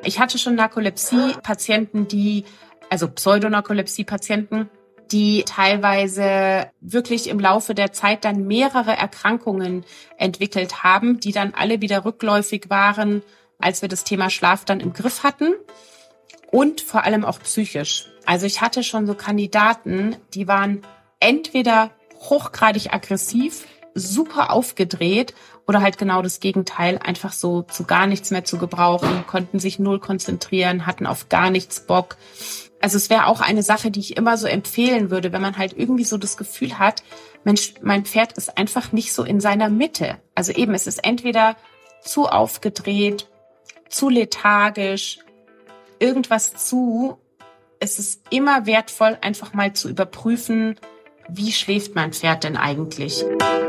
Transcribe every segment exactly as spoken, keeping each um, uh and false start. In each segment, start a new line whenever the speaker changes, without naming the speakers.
Ich hatte schon Narkolepsie-Patienten, die, also Pseudonarkolepsie-Patienten, die teilweise wirklich im Laufe der Zeit dann mehrere Erkrankungen entwickelt haben, die dann alle wieder rückläufig waren, als wir das Thema Schlaf dann im Griff hatten und vor allem auch psychisch. Also ich hatte schon so Kandidaten, die waren entweder hochgradig aggressiv, super aufgedreht oder halt genau das Gegenteil, einfach so zu gar nichts mehr zu gebrauchen, konnten sich null konzentrieren, hatten auf gar nichts Bock. Also es wäre auch eine Sache, die ich immer so empfehlen würde, wenn man halt irgendwie so das Gefühl hat, Mensch, mein Pferd ist einfach nicht so in seiner Mitte. Also eben, es ist entweder zu aufgedreht, zu lethargisch, irgendwas zu. Es ist immer wertvoll, einfach mal zu überprüfen, wie schläft mein Pferd denn eigentlich?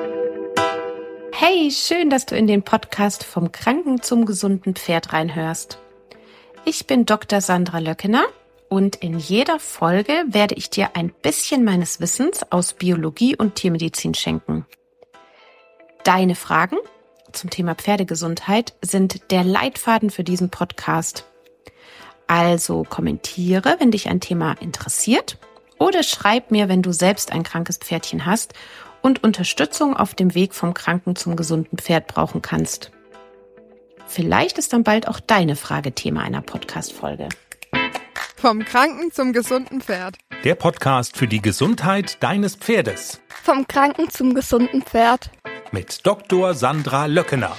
Hey, schön, dass du in den Podcast vom kranken zum gesunden Pferd reinhörst. Ich bin Doktor Sandra Löckener und in jeder Folge werde ich dir ein bisschen meines Wissens aus Biologie und Tiermedizin schenken. Deine Fragen zum Thema Pferdegesundheit sind der Leitfaden für diesen Podcast. Also kommentiere, wenn dich ein Thema interessiert, oder schreib mir, wenn du selbst ein krankes Pferdchen hast und Unterstützung auf dem Weg vom kranken zum gesunden Pferd brauchen kannst. Vielleicht ist dann bald auch deine Frage Thema einer Podcast-Folge.
Vom kranken zum gesunden Pferd.
Der Podcast für die Gesundheit deines Pferdes.
Vom kranken zum gesunden Pferd.
Mit Doktor Sandra Löckener.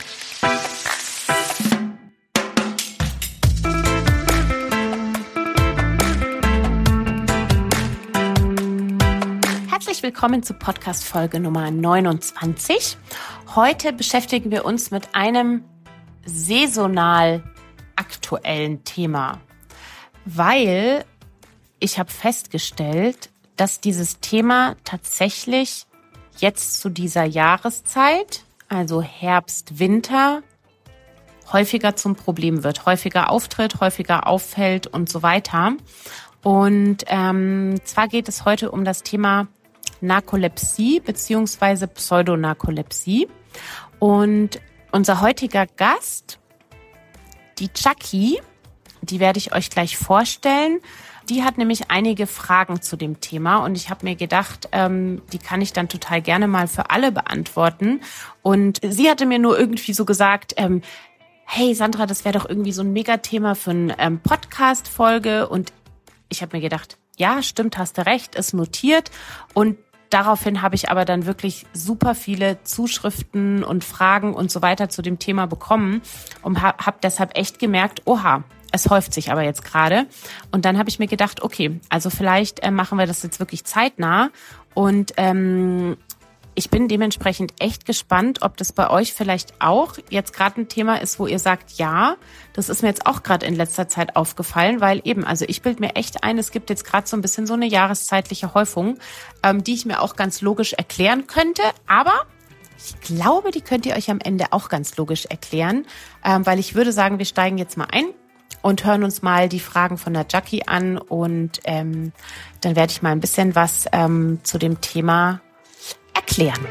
Herzlich willkommen zu Podcast-Folge Nummer neunundzwanzig. Heute beschäftigen wir uns mit einem saisonal aktuellen Thema, weil ich habe festgestellt, dass dieses Thema tatsächlich jetzt zu dieser Jahreszeit, also Herbst, Winter, häufiger zum Problem wird, häufiger auftritt, häufiger auffällt und so weiter. Und ähm, zwar geht es heute um das Thema Narkolepsie bzw. Pseudonarkolepsie. Und unser heutiger Gast, die Jackie, die werde ich euch gleich vorstellen. Die hat nämlich einige Fragen zu dem Thema und ich habe mir gedacht, ähm, die kann ich dann total gerne mal für alle beantworten. Und sie hatte mir nur irgendwie so gesagt, ähm, hey Sandra, das wäre doch irgendwie so ein Megathema für eine ähm, Podcast-Folge. Und ich habe mir gedacht, ja, stimmt, hast du recht, ist notiert. Und daraufhin habe ich aber dann wirklich super viele Zuschriften und Fragen und so weiter zu dem Thema bekommen und habe hab deshalb echt gemerkt, oha, es häuft sich aber jetzt gerade. Und dann habe ich mir gedacht, okay, also vielleicht äh, machen wir das jetzt wirklich zeitnah. Und ähm, ich bin dementsprechend echt gespannt, ob das bei euch vielleicht auch jetzt gerade ein Thema ist, wo ihr sagt, ja, das ist mir jetzt auch gerade in letzter Zeit aufgefallen, weil eben, also ich bilde mir echt ein, es gibt jetzt gerade so ein bisschen so eine jahreszeitliche Häufung, ähm, die ich mir auch ganz logisch erklären könnte, aber ich glaube, die könnt ihr euch am Ende auch ganz logisch erklären, ähm, weil ich würde sagen, wir steigen jetzt mal ein und hören uns mal die Fragen von der Jackie an und ähm, dann werde ich mal ein bisschen was ähm, zu dem Thema erklären.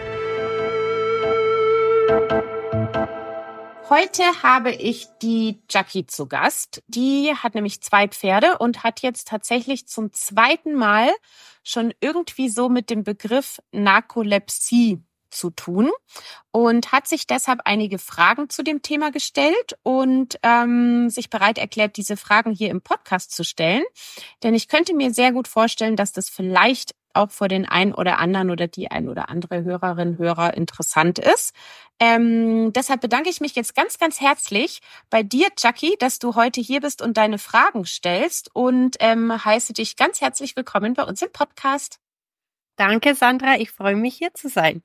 Heute habe ich die Jackie zu Gast. Die hat nämlich zwei Pferde und hat jetzt tatsächlich zum zweiten Mal schon irgendwie so mit dem Begriff Narkolepsie zu tun und hat sich deshalb einige Fragen zu dem Thema gestellt und ähm, sich bereit erklärt, diese Fragen hier im Podcast zu stellen. Denn ich könnte mir sehr gut vorstellen, dass das vielleicht auch für den einen oder anderen oder die ein oder andere Hörerin, Hörer interessant ist. Ähm, deshalb bedanke ich mich jetzt ganz, ganz herzlich bei dir, Jackie, dass du heute hier bist und deine Fragen stellst und ähm, heiße dich ganz herzlich willkommen bei uns im Podcast.
Danke, Sandra. Ich freue mich, hier zu sein.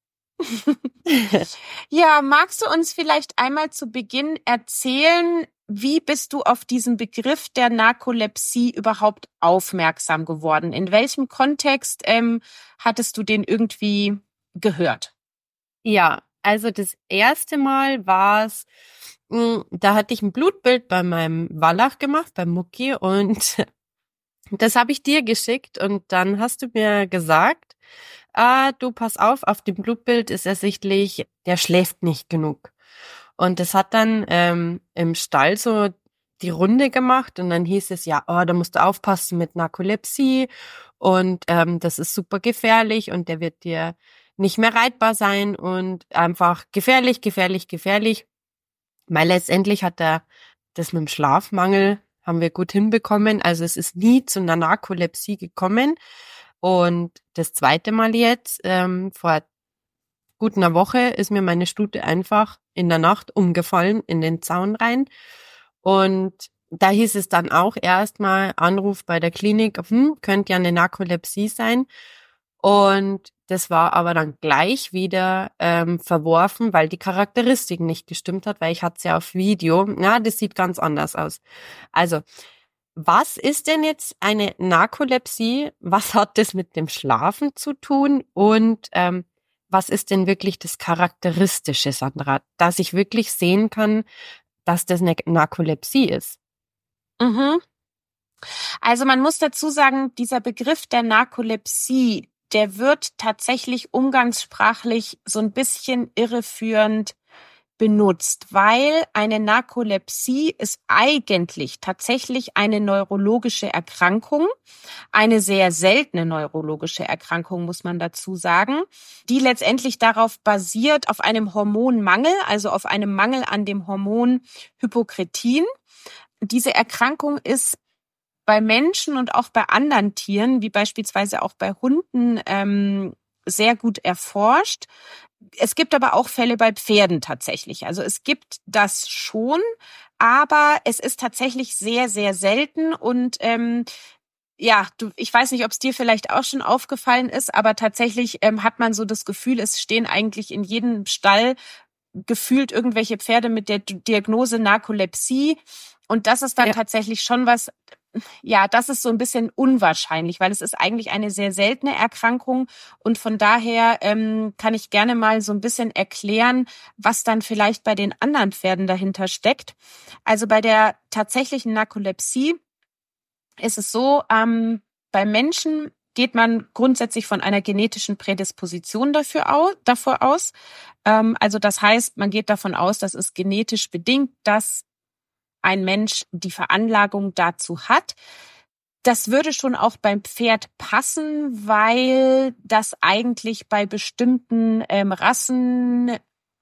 Ja, magst du uns vielleicht einmal zu Beginn erzählen, wie bist du auf diesen Begriff der Narkolepsie überhaupt aufmerksam geworden? In welchem Kontext ähm, hattest du den irgendwie gehört?
Ja, also das erste Mal war es, da hatte ich ein Blutbild bei meinem Wallach gemacht, beim Mucki, und das habe ich dir geschickt und dann hast du mir gesagt, ah, du pass auf, auf dem Blutbild ist ersichtlich, der schläft nicht genug. Und das hat dann ähm, im Stall so die Runde gemacht und dann hieß es ja, oh, da musst du aufpassen mit Narkolepsie und ähm, das ist super gefährlich und der wird dir nicht mehr reitbar sein und einfach gefährlich, gefährlich, gefährlich. Weil letztendlich hat er das mit dem Schlafmangel, haben wir gut hinbekommen. Also es ist nie zu einer Narkolepsie gekommen. Und das zweite Mal jetzt, ähm, vor gut einer Woche, ist mir meine Stute einfach in der Nacht umgefallen in den Zaun rein. Und da hieß es dann auch erstmal Anruf bei der Klinik, hm, könnte ja eine Narkolepsie sein. Und das war aber dann gleich wieder ähm, verworfen, weil die Charakteristik nicht gestimmt hat, weil ich hatte es ja auf Video. Ja, das sieht ganz anders aus. Also, was ist denn jetzt eine Narkolepsie? Was hat das mit dem Schlafen zu tun? Und ähm, was ist denn wirklich das Charakteristische, Sandra, dass ich wirklich sehen kann, dass das eine Narkolepsie ist?
Mhm. Also man muss dazu sagen, dieser Begriff der Narkolepsie, der wird tatsächlich umgangssprachlich so ein bisschen irreführend benutzt, weil eine Narkolepsie ist eigentlich tatsächlich eine neurologische Erkrankung, eine sehr seltene neurologische Erkrankung, muss man dazu sagen, die letztendlich darauf basiert, auf einem Hormonmangel, also auf einem Mangel an dem Hormon Hypokretin. Diese Erkrankung ist bei Menschen und auch bei anderen Tieren, wie beispielsweise auch bei Hunden, ähm, sehr gut erforscht. Es gibt aber auch Fälle bei Pferden tatsächlich. Also es gibt das schon, aber es ist tatsächlich sehr, sehr selten. Und ähm, ja, du, ich weiß nicht, ob es dir vielleicht auch schon aufgefallen ist, aber tatsächlich ähm, hat man so das Gefühl, es stehen eigentlich in jedem Stall gefühlt irgendwelche Pferde mit der Diagnose Narkolepsie. Und das ist dann ja tatsächlich schon was, ja, das ist so ein bisschen unwahrscheinlich, weil es ist eigentlich eine sehr seltene Erkrankung und von daher ähm, kann ich gerne mal so ein bisschen erklären, was dann vielleicht bei den anderen Pferden dahinter steckt. Also bei der tatsächlichen Narkolepsie ist es so, ähm, bei Menschen geht man grundsätzlich von einer genetischen Prädisposition dafür aus, davor aus. Ähm, also das heißt, man geht davon aus, dass es genetisch bedingt, dass ein Mensch die Veranlagung dazu hat. Das würde schon auch beim Pferd passen, weil das eigentlich bei bestimmten ähm, Rassen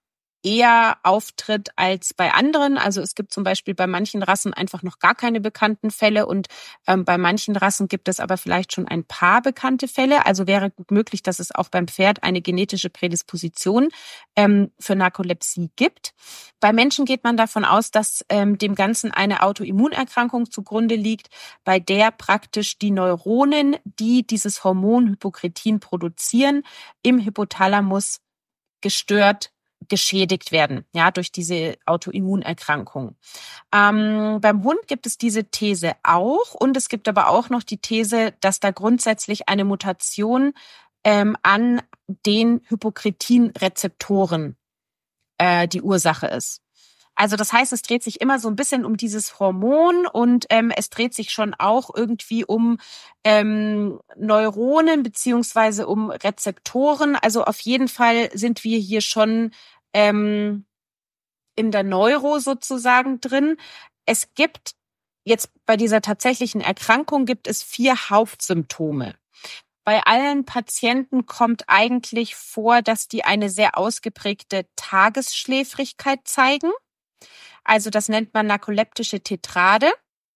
eher auftritt als bei anderen. Also es gibt zum Beispiel bei manchen Rassen einfach noch gar keine bekannten Fälle und ähm, bei manchen Rassen gibt es aber vielleicht schon ein paar bekannte Fälle. Also wäre gut möglich, dass es auch beim Pferd eine genetische Prädisposition ähm, für Narkolepsie gibt. Bei Menschen geht man davon aus, dass ähm, dem Ganzen eine Autoimmunerkrankung zugrunde liegt, bei der praktisch die Neuronen, die dieses Hormon Hypokretin produzieren, im Hypothalamus gestört geschädigt werden, ja, durch diese Autoimmunerkrankung. Ähm, beim Hund gibt es diese These auch und es gibt aber auch noch die These, dass da grundsätzlich eine Mutation ähm, an den Hypokretin-Rezeptoren äh, die Ursache ist. Also das heißt, es dreht sich immer so ein bisschen um dieses Hormon und ähm, es dreht sich schon auch irgendwie um ähm, Neuronen beziehungsweise um Rezeptoren. Also auf jeden Fall sind wir hier schon ähm, in der Neuro sozusagen drin. Es gibt jetzt bei dieser tatsächlichen Erkrankung gibt es vier Hauptsymptome. Bei allen Patienten kommt eigentlich vor, dass die eine sehr ausgeprägte Tagesschläfrigkeit zeigen. Also das nennt man narkoleptische Tetrade.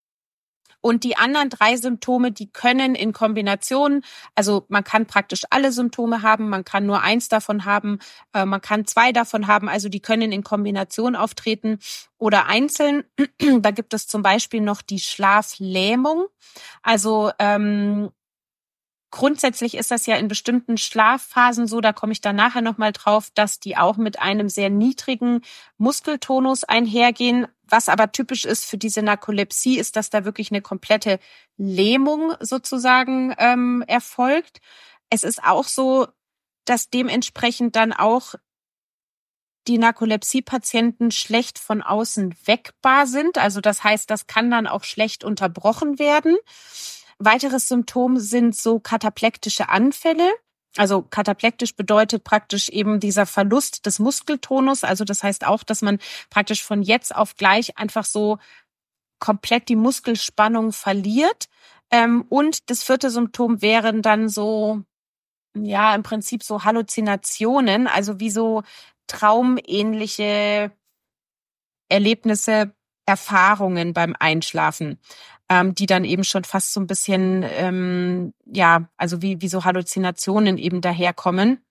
Und die anderen drei Symptome, die können in Kombination, also man kann praktisch alle Symptome haben, man kann nur eins davon haben, äh, man kann zwei davon haben, also die können in Kombination auftreten oder einzeln. Da gibt es zum Beispiel noch die Schlaflähmung. Also ähm, grundsätzlich ist das ja in bestimmten Schlafphasen so, da komme ich dann nachher nochmal drauf, dass die auch mit einem sehr niedrigen Muskeltonus einhergehen. Was aber typisch ist für diese Narkolepsie, ist, dass da wirklich eine komplette Lähmung sozusagen ähm, erfolgt. Es ist auch so, dass dementsprechend dann auch die Narkolepsie-Patienten schlecht von außen weckbar sind. Also das heißt, das kann dann auch schlecht unterbrochen werden. Weiteres Symptom sind so kataplektische Anfälle. Also kataplektisch bedeutet praktisch eben dieser Verlust des Muskeltonus. Also das heißt auch, dass man praktisch von jetzt auf gleich einfach so komplett die Muskelspannung verliert. Ähm, und das vierte Symptom wären dann so, ja, im Prinzip so Halluzinationen, also wie so traumähnliche Erlebnisse, Erfahrungen beim Einschlafen, ähm, die dann eben schon fast so ein bisschen, ähm, ja, also wie, wie so Halluzinationen eben daherkommen.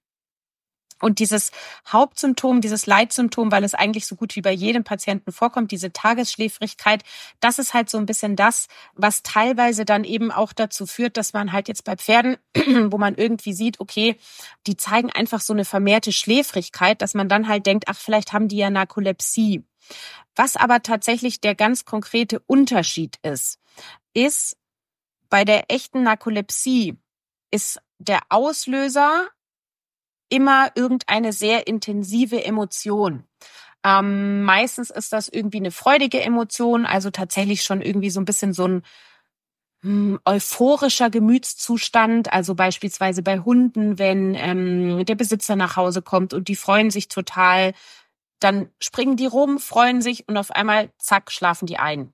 Und dieses Hauptsymptom, dieses Leitsymptom, weil es eigentlich so gut wie bei jedem Patienten vorkommt, diese Tagesschläfrigkeit, das ist halt so ein bisschen das, was teilweise dann eben auch dazu führt, dass man halt jetzt bei Pferden, wo man irgendwie sieht, okay, die zeigen einfach so eine vermehrte Schläfrigkeit, dass man dann halt denkt, ach, vielleicht haben die ja Narkolepsie. Was aber tatsächlich der ganz konkrete Unterschied ist, ist bei der echten Narkolepsie ist der Auslöser immer irgendeine sehr intensive Emotion. Ähm, meistens ist das irgendwie eine freudige Emotion, also tatsächlich schon irgendwie so ein bisschen so ein hm, euphorischer Gemütszustand, also beispielsweise bei Hunden, wenn ähm, der Besitzer nach Hause kommt und die freuen sich total, dann springen die rum, freuen sich und auf einmal, zack, schlafen die ein.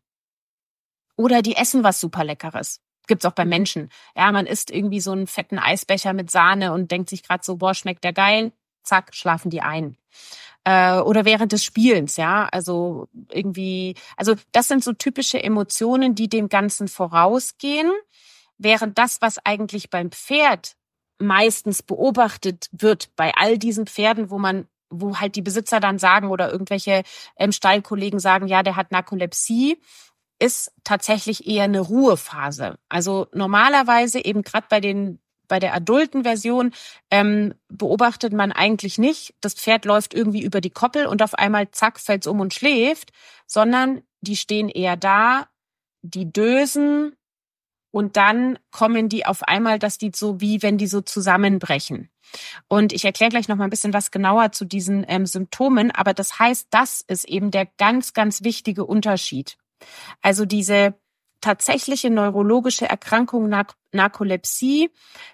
Oder die essen was super Leckeres. Gibt's auch bei Menschen. Ja, man isst irgendwie so einen fetten Eisbecher mit Sahne und denkt sich gerade so, boah, schmeckt der geil. Zack, schlafen die ein. Äh, oder während des Spielens, ja, also irgendwie, also das sind so typische Emotionen, die dem Ganzen vorausgehen, während das, was eigentlich beim Pferd meistens beobachtet wird, bei all diesen Pferden, wo man wo halt die Besitzer dann sagen oder irgendwelche ähm, Stallkollegen sagen, ja, der hat Narkolepsie, ist tatsächlich eher eine Ruhephase. Also normalerweise eben gerade bei den bei der adulten Version ähm, beobachtet man eigentlich nicht, das Pferd läuft irgendwie über die Koppel und auf einmal zack fällt's um und schläft, sondern die stehen eher da, die dösen und dann kommen die auf einmal, dass die so wie wenn die so zusammenbrechen. Und ich erkläre gleich noch mal ein bisschen was genauer zu diesen ähm, Symptomen, aber das heißt, das ist eben der ganz, ganz wichtige Unterschied. Also diese tatsächliche neurologische Erkrankung Nark- Narkolepsie,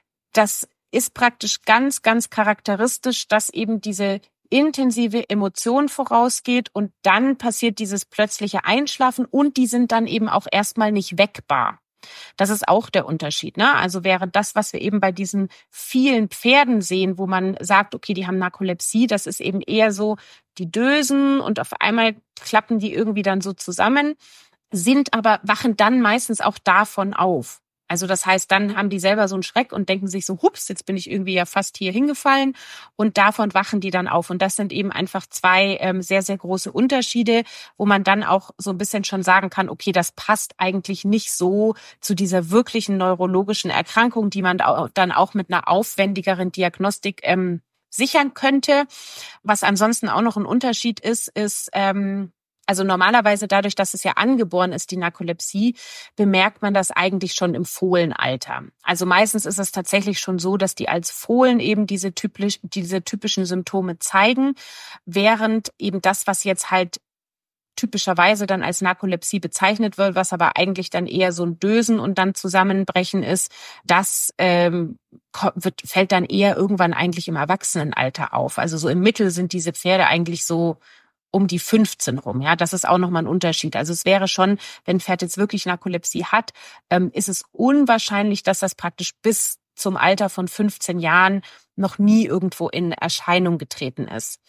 das ist praktisch ganz, ganz charakteristisch, dass eben diese intensive Emotion vorausgeht und dann passiert dieses plötzliche Einschlafen und die sind dann eben auch erstmal nicht weckbar. Das ist auch der Unterschied, ne? Also wäre das, was wir eben bei diesen vielen Pferden sehen, wo man sagt, okay, die haben Narkolepsie, das ist eben eher so, die dösen und auf einmal klappen die irgendwie dann so zusammen, sind aber, wachen dann meistens auch davon auf. Also das heißt, dann haben die selber so einen Schreck und denken sich so, hups, jetzt bin ich irgendwie ja fast hier hingefallen und davon wachen die dann auf. Und das sind eben einfach zwei ähm, sehr, sehr große Unterschiede, wo man dann auch so ein bisschen schon sagen kann, okay, das passt eigentlich nicht so zu dieser wirklichen neurologischen Erkrankung, die man dann auch mit einer aufwendigeren Diagnostik ähm, sichern könnte. Was ansonsten auch noch ein Unterschied ist, ist, ähm, also normalerweise dadurch, dass es ja angeboren ist, die Narkolepsie, bemerkt man das eigentlich schon im Fohlenalter. Also meistens ist es tatsächlich schon so, dass die als Fohlen eben diese, typisch, diese typischen Symptome zeigen, während eben das, was jetzt halt typischerweise dann als Narkolepsie bezeichnet wird, was aber eigentlich dann eher so ein Dösen und dann Zusammenbrechen ist, das ähm, wird, fällt dann eher irgendwann eigentlich im Erwachsenenalter auf. Also so im Mittel sind diese Pferde eigentlich so um die fünfzehn rum, ja, das ist auch nochmal ein Unterschied. Also es wäre schon, wenn ein Pferd jetzt wirklich Narkolepsie hat, ähm, ist es unwahrscheinlich, dass das praktisch bis zum Alter von fünfzehn Jahren noch nie irgendwo in Erscheinung getreten ist.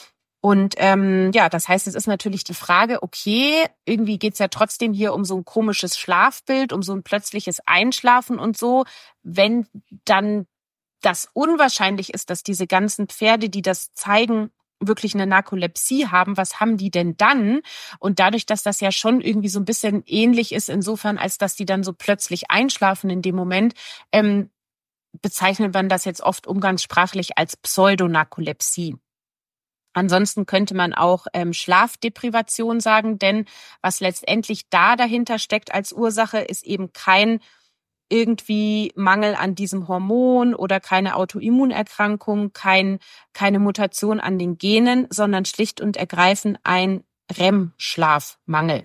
Und ähm, ja, das heißt, es ist natürlich die Frage, okay, irgendwie geht's ja trotzdem hier um so ein komisches Schlafbild, um so ein plötzliches Einschlafen und so, wenn dann das unwahrscheinlich ist, dass diese ganzen Pferde, die das zeigen, wirklich eine Narkolepsie haben, was haben die denn dann? Und dadurch, dass das ja schon irgendwie so ein bisschen ähnlich ist, insofern, als dass die dann so plötzlich einschlafen in dem Moment, ähm, bezeichnet man das jetzt oft umgangssprachlich als Pseudonarkolepsie. Ansonsten könnte man auch ähm, Schlafdeprivation sagen, denn was letztendlich da dahinter steckt als Ursache, ist eben kein irgendwie Mangel an diesem Hormon oder keine Autoimmunerkrankung, kein, keine Mutation an den Genen, sondern schlicht und ergreifend ein R E M-Schlafmangel.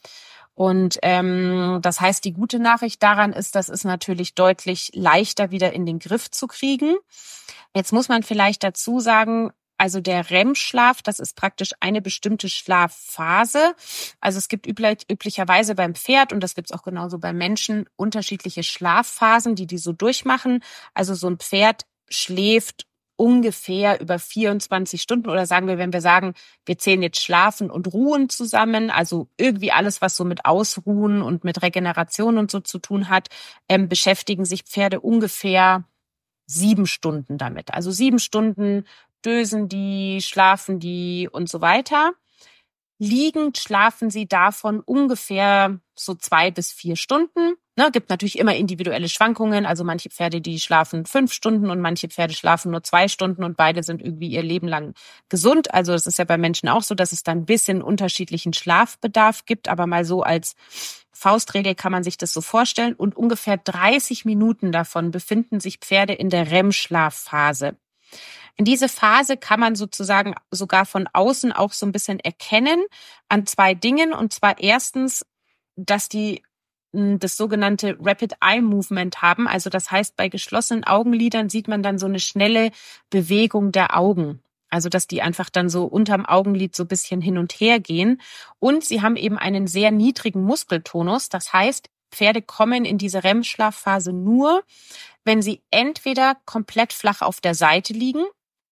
Und ähm, das heißt, die gute Nachricht daran ist, das ist natürlich deutlich leichter wieder in den Griff zu kriegen. Jetzt muss man vielleicht dazu sagen, Also der R E M-Schlaf, das ist praktisch eine bestimmte Schlafphase. Also es gibt üblich, üblicherweise beim Pferd, und das gibt's auch genauso beim Menschen, unterschiedliche Schlafphasen, die die so durchmachen. Also so ein Pferd schläft ungefähr über vierundzwanzig Stunden, oder sagen wir, wenn wir sagen, wir zählen jetzt Schlafen und Ruhen zusammen, also irgendwie alles, was so mit Ausruhen und mit Regeneration und so zu tun hat, ähm, beschäftigen sich Pferde ungefähr sieben Stunden damit. Also sieben Stunden dösen die, schlafen die und so weiter. Liegend schlafen sie davon ungefähr so zwei bis vier Stunden. Ne, gibt natürlich immer individuelle Schwankungen. Also manche Pferde, die schlafen fünf Stunden und manche Pferde schlafen nur zwei Stunden und beide sind irgendwie ihr Leben lang gesund. Also es ist ja bei Menschen auch so, dass es da ein bisschen unterschiedlichen Schlafbedarf gibt. Aber mal so als Faustregel kann man sich das so vorstellen. Und ungefähr dreißig Minuten davon befinden sich Pferde in der R E M-Schlafphase. In diese Phase kann man sozusagen sogar von außen auch so ein bisschen erkennen an zwei Dingen. Und zwar erstens, dass die das sogenannte Rapid Eye Movement haben. Also das heißt, bei geschlossenen Augenlidern sieht man dann so eine schnelle Bewegung der Augen. Also dass die einfach dann so unterm Augenlid so ein bisschen hin und her gehen. Und sie haben eben einen sehr niedrigen Muskeltonus. Das heißt, Pferde kommen in diese R E M-Schlafphase nur, wenn sie entweder komplett flach auf der Seite liegen.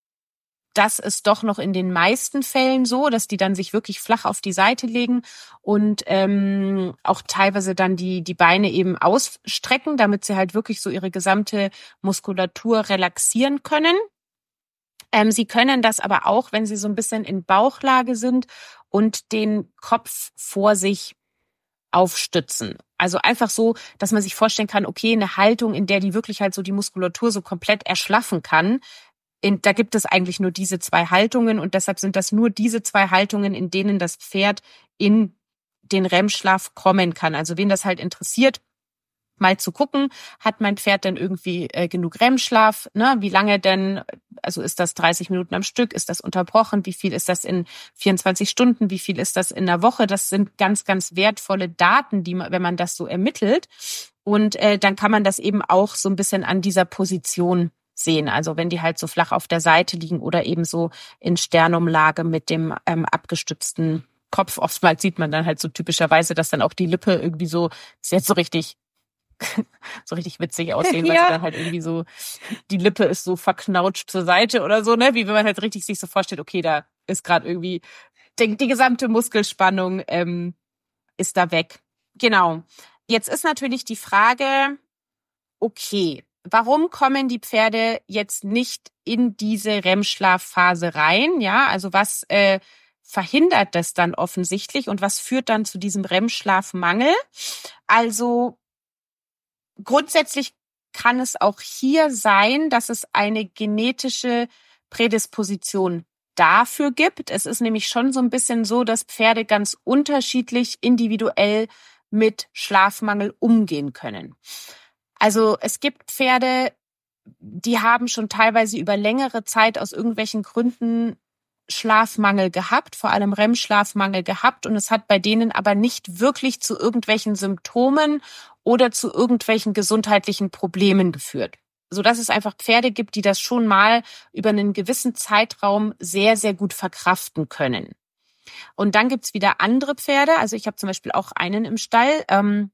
Das ist doch noch in den meisten Fällen so, dass die dann sich wirklich flach auf die Seite legen und ähm, auch teilweise dann die die Beine eben ausstrecken, damit sie halt wirklich so ihre gesamte Muskulatur relaxieren können. Ähm, sie können das aber auch, wenn sie so ein bisschen in Bauchlage sind und den Kopf vor sich aufstützen. Also einfach so, dass man sich vorstellen kann, okay, eine Haltung, in der die wirklich halt so die Muskulatur so komplett erschlaffen kann. In, da gibt es eigentlich nur diese zwei Haltungen und deshalb sind das nur diese zwei Haltungen, in denen das Pferd in den R E M-Schlaf kommen kann. Also wen das halt interessiert, mal zu gucken, hat mein Pferd denn irgendwie äh, genug R E M-Schlaf? Ne? Wie lange denn? Also ist das dreißig Minuten am Stück? Ist das unterbrochen? Wie viel ist das in vierundzwanzig Stunden? Wie viel ist das in einer Woche? Das sind ganz, ganz wertvolle Daten, die man, wenn man das so ermittelt. Und äh, dann kann man das eben auch so ein bisschen an dieser Position sehen. Also wenn die halt so flach auf der Seite liegen oder eben so in Sternumlage mit dem ähm, abgestützten Kopf. Oftmals sieht man dann halt so typischerweise, dass dann auch die Lippe irgendwie so, ist jetzt so richtig, so richtig witzig aussehen, ja. Weil sie dann halt irgendwie so, die Lippe ist so verknautscht zur Seite oder so, ne? Wie wenn man halt richtig sich so vorstellt, okay, da ist gerade irgendwie, die, die gesamte Muskelspannung ähm, ist da weg. Genau. Jetzt ist natürlich die Frage, okay, warum kommen die Pferde jetzt nicht in diese R E M-Schlafphase rein? Ja, also was äh, verhindert das dann offensichtlich und was führt dann zu diesem R E M-Schlafmangel? Also grundsätzlich kann es auch hier sein, dass es eine genetische Prädisposition dafür gibt. Es ist nämlich schon so ein bisschen so, dass Pferde ganz unterschiedlich individuell mit Schlafmangel umgehen können. Also es gibt Pferde, die haben schon teilweise über längere Zeit aus irgendwelchen Gründen Schlafmangel gehabt, vor allem R E M-Schlafmangel gehabt, und es hat bei denen aber nicht wirklich zu irgendwelchen Symptomen oder zu irgendwelchen gesundheitlichen Problemen geführt. Sodass es einfach Pferde gibt, die das schon mal über einen gewissen Zeitraum sehr, sehr gut verkraften können. Und dann gibt's wieder andere Pferde, also ich habe zum Beispiel auch einen im Stall, ähm,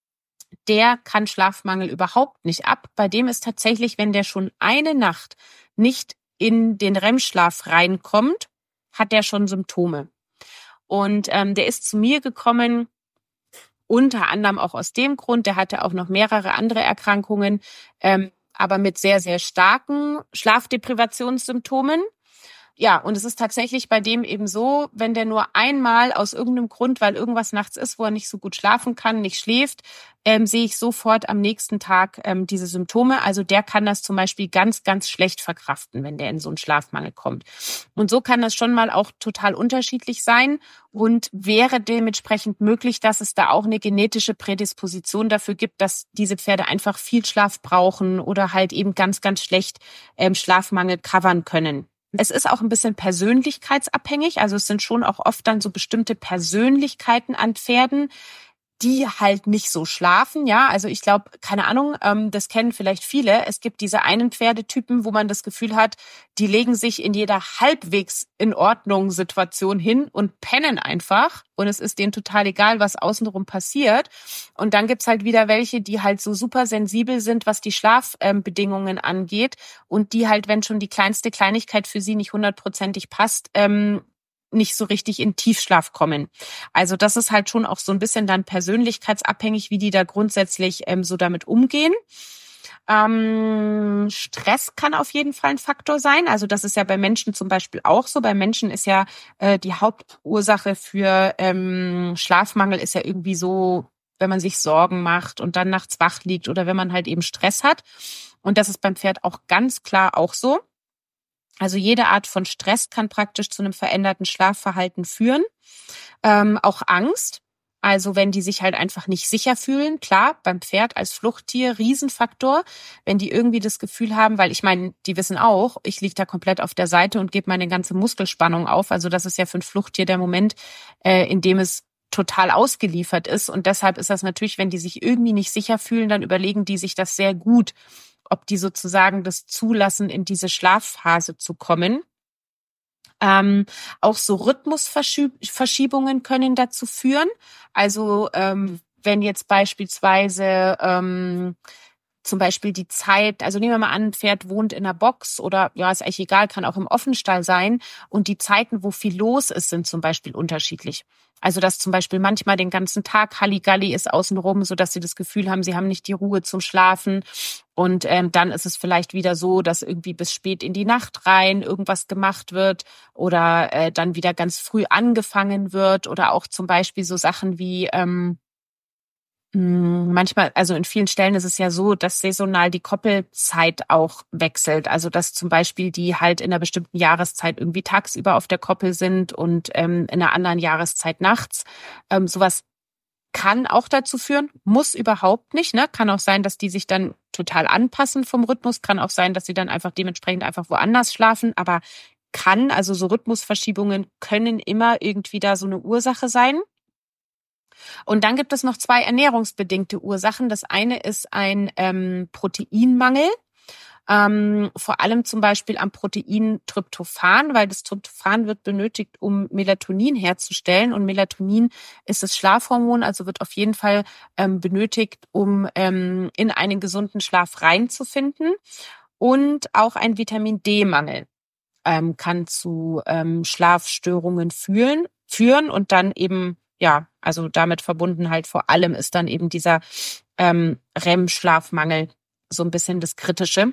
der kann Schlafmangel überhaupt nicht ab. Bei dem ist tatsächlich, wenn der schon eine Nacht nicht in den R E M-Schlaf reinkommt, hat der schon Symptome. Und ähm, der ist zu mir gekommen, unter anderem auch aus dem Grund, der hatte auch noch mehrere andere Erkrankungen, ähm, aber mit sehr, sehr starken Schlafdeprivationssymptomen. Ja, und es ist tatsächlich bei dem eben so, wenn der nur einmal aus irgendeinem Grund, weil irgendwas nachts ist, wo er nicht so gut schlafen kann, nicht schläft, ähm, sehe ich sofort am nächsten Tag ähm, diese Symptome. Also der kann das zum Beispiel ganz, ganz schlecht verkraften, wenn der in so einen Schlafmangel kommt. Und so kann das schon mal auch total unterschiedlich sein und wäre dementsprechend möglich, dass es da auch eine genetische Prädisposition dafür gibt, dass diese Pferde einfach viel Schlaf brauchen oder halt eben ganz, ganz schlecht ähm, Schlafmangel covern können. Es ist auch ein bisschen persönlichkeitsabhängig, also es sind schon auch oft dann so bestimmte Persönlichkeiten an Pferden, die halt nicht so schlafen, ja, also ich glaube, keine Ahnung, ähm, das kennen vielleicht viele, es gibt diese einen Pferdetypen, wo man das Gefühl hat, die legen sich in jeder halbwegs in Ordnung Situation hin und pennen einfach und es ist denen total egal, was außenrum passiert und dann gibt's halt wieder welche, die halt so super sensibel sind, was die Schlafbedingungen ähm, angeht und die halt, wenn schon die kleinste Kleinigkeit für sie nicht hundertprozentig passt, ähm, nicht so richtig in Tiefschlaf kommen. Also das ist halt schon auch so ein bisschen dann persönlichkeitsabhängig, wie die da grundsätzlich ähm, so damit umgehen. Ähm, Stress kann auf jeden Fall ein Faktor sein. Also das ist ja bei Menschen zum Beispiel auch so. Bei Menschen ist ja äh, die Hauptursache für ähm, Schlafmangel ist ja irgendwie so, wenn man sich Sorgen macht und dann nachts wach liegt oder wenn man halt eben Stress hat. Und das ist beim Pferd auch ganz klar auch so. Also jede Art von Stress kann praktisch zu einem veränderten Schlafverhalten führen. Ähm, auch Angst. Also wenn die sich halt einfach nicht sicher fühlen, klar, beim Pferd als Fluchttier, Riesenfaktor. Wenn die irgendwie das Gefühl haben, weil ich meine, die wissen auch, ich liege da komplett auf der Seite und gebe meine ganze Muskelspannung auf. Also das ist ja für ein Fluchttier der Moment, äh, in dem es total ausgeliefert ist. Und deshalb ist das natürlich, wenn die sich irgendwie nicht sicher fühlen, dann überlegen die sich das sehr gut, ob die sozusagen das zulassen, in diese Schlafphase zu kommen. Ähm, auch so Rhythmusverschiebungen können dazu führen. Also ähm, wenn jetzt beispielsweise ähm, zum Beispiel die Zeit, also nehmen wir mal an, ein Pferd wohnt in einer Box oder ja, ist eigentlich egal, kann auch im Offenstall sein und die Zeiten, wo viel los ist, sind zum Beispiel unterschiedlich. Also dass zum Beispiel manchmal den ganzen Tag Halligalli ist außenrum, so dass sie das Gefühl haben, sie haben nicht die Ruhe zum Schlafen. Und ähm, dann ist es vielleicht wieder so, dass irgendwie bis spät in die Nacht rein irgendwas gemacht wird oder äh, dann wieder ganz früh angefangen wird oder auch zum Beispiel so Sachen wie ähm, manchmal, also in vielen Stellen ist es ja so, dass saisonal die Koppelzeit auch wechselt. Also dass zum Beispiel die halt in einer bestimmten Jahreszeit irgendwie tagsüber auf der Koppel sind und ähm, in einer anderen Jahreszeit nachts. Ähm, sowas kann auch dazu führen, muss überhaupt nicht. Ne? Kann auch sein, dass die sich dann total anpassen vom Rhythmus. Kann auch sein, dass sie dann einfach dementsprechend einfach woanders schlafen. Aber kann, also so Rhythmusverschiebungen können immer irgendwie da so eine Ursache sein. Und dann gibt es noch zwei ernährungsbedingte Ursachen. Das eine ist ein ähm, Proteinmangel, ähm, vor allem zum Beispiel am Protein Tryptophan, weil das Tryptophan wird benötigt, um Melatonin herzustellen. Und Melatonin ist das Schlafhormon, also wird auf jeden Fall ähm, benötigt, um ähm, in einen gesunden Schlaf reinzufinden. Und auch ein Vitamin-D-Mangel ähm, kann zu ähm, Schlafstörungen führen, führen und dann eben ja, also damit verbunden halt vor allem ist dann eben dieser ähm, R E M-Schlafmangel so ein bisschen das Kritische.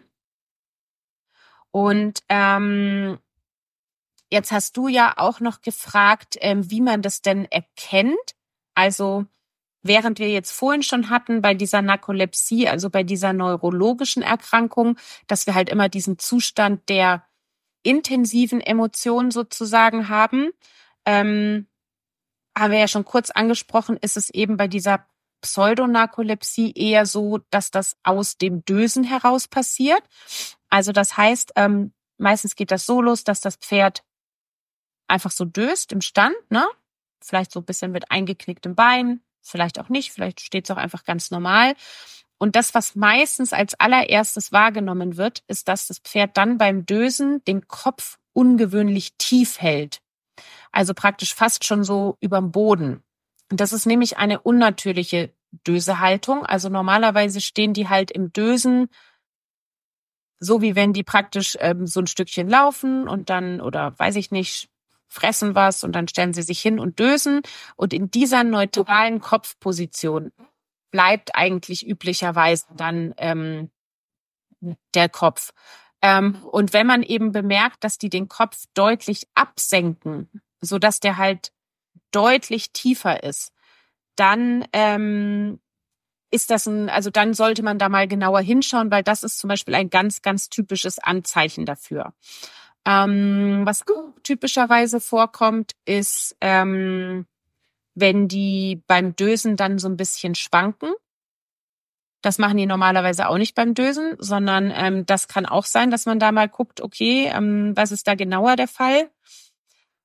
Und ähm, jetzt hast du ja auch noch gefragt, ähm, wie man das denn erkennt. Also während wir jetzt vorhin schon hatten bei dieser Narkolepsie, also bei dieser neurologischen Erkrankung, dass wir halt immer diesen Zustand der intensiven Emotionen sozusagen haben, ähm, haben wir ja schon kurz angesprochen, ist es eben bei dieser Pseudonarkolepsie eher so, dass das aus dem Dösen heraus passiert. Also das heißt, ähm, meistens geht das so los, dass das Pferd einfach so döst im Stand, ne? Vielleicht so ein bisschen mit eingeknicktem Bein, vielleicht auch nicht, vielleicht steht es auch einfach ganz normal. Und das, was meistens als allererstes wahrgenommen wird, ist, dass das Pferd dann beim Dösen den Kopf ungewöhnlich tief hält. Also praktisch fast schon so überm Boden. Und das ist nämlich eine unnatürliche Dösehaltung. Also normalerweise stehen die halt im Dösen, so wie wenn die praktisch ähm, so ein Stückchen laufen und dann, oder weiß ich nicht, fressen was und dann stellen sie sich hin und dösen. Und in dieser neutralen Kopfposition bleibt eigentlich üblicherweise dann ähm, der Kopf. Ähm, und wenn man eben bemerkt, dass die den Kopf deutlich absenken, so dass der halt deutlich tiefer ist, dann ähm, ist das ein, also dann sollte man da mal genauer hinschauen, weil das ist zum Beispiel ein ganz, ganz typisches Anzeichen dafür. Ähm, was typischerweise vorkommt, ist, ähm, wenn die beim Dösen dann so ein bisschen schwanken. Das machen die normalerweise auch nicht beim Dösen, sondern ähm, das kann auch sein, dass man da mal guckt, okay, ähm, was ist da genauer der Fall?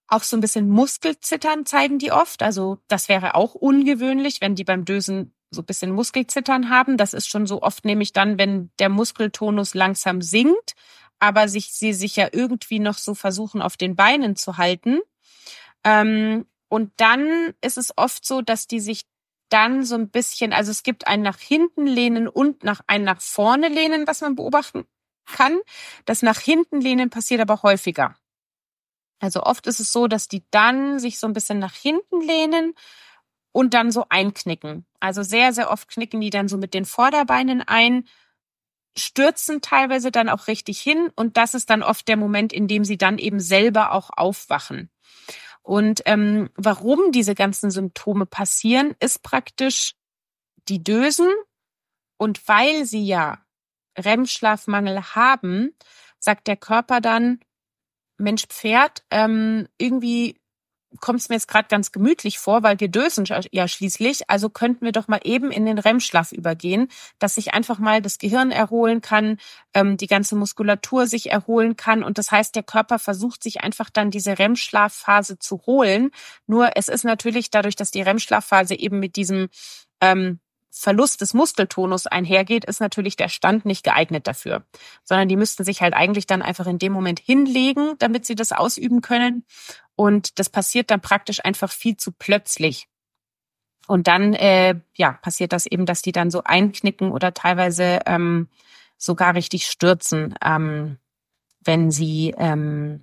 Auch so ein bisschen Muskelzittern zeigen die oft. Also das wäre auch ungewöhnlich, wenn die beim Dösen so ein bisschen Muskelzittern haben. Das ist schon so oft nämlich dann, wenn der Muskeltonus langsam sinkt, aber sich sie sich ja irgendwie noch so versuchen, auf den Beinen zu halten. Ähm, und dann ist es oft so, dass die sich dann so ein bisschen, also es gibt ein nach hinten lehnen und nach ein nach vorne lehnen, was man beobachten kann. Das nach hinten lehnen passiert aber häufiger. Also oft ist es so, dass die dann sich so ein bisschen nach hinten lehnen und dann so einknicken. Also sehr, sehr oft knicken die dann so mit den Vorderbeinen ein, stürzen teilweise dann auch richtig hin und das ist dann oft der Moment, in dem sie dann eben selber auch aufwachen. Und ähm, warum diese ganzen Symptome passieren, ist praktisch die Dösen. Und weil sie ja R E M-Schlafmangel haben, sagt der Körper dann, Mensch Pferd, ähm, irgendwie kommt es mir jetzt gerade ganz gemütlich vor, weil wir dösen ja schließlich, also könnten wir doch mal eben in den R E M-Schlaf übergehen, dass sich einfach mal das Gehirn erholen kann, ähm, die ganze Muskulatur sich erholen kann und das heißt, der Körper versucht sich einfach dann diese R E M-Schlafphase zu holen, nur es ist natürlich dadurch, dass die R E M-Schlafphase eben mit diesem ähm, Verlust des Muskeltonus einhergeht, ist natürlich der Stand nicht geeignet dafür, sondern die müssten sich halt eigentlich dann einfach in dem Moment hinlegen, damit sie das ausüben können. Und das passiert dann praktisch einfach viel zu plötzlich. Und dann äh, ja passiert das eben, dass die dann so einknicken oder teilweise ähm, sogar richtig stürzen, ähm, wenn sie ähm,